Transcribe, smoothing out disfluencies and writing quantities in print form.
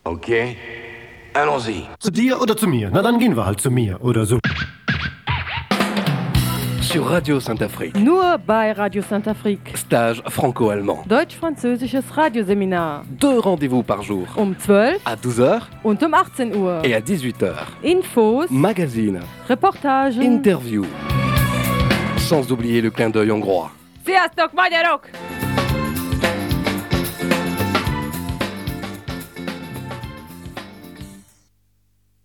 Okay, allons-y. Zu dir oder zu mir? Na, dann gehen wir halt zu mir oder so. Sur Radio Saint-Afrique. Nur bei Radio Saint-Afrique. Stage franco-allemand. Deutsch-französisches Radioseminar. 2 rendez-vous par jour. Um 12 À 12h und um 18 Uhr. et à 18h. Infos, Magazine, Reportagen. interview. Sans oublier le clin d'œil hongrois. Sziasztok, magyarok!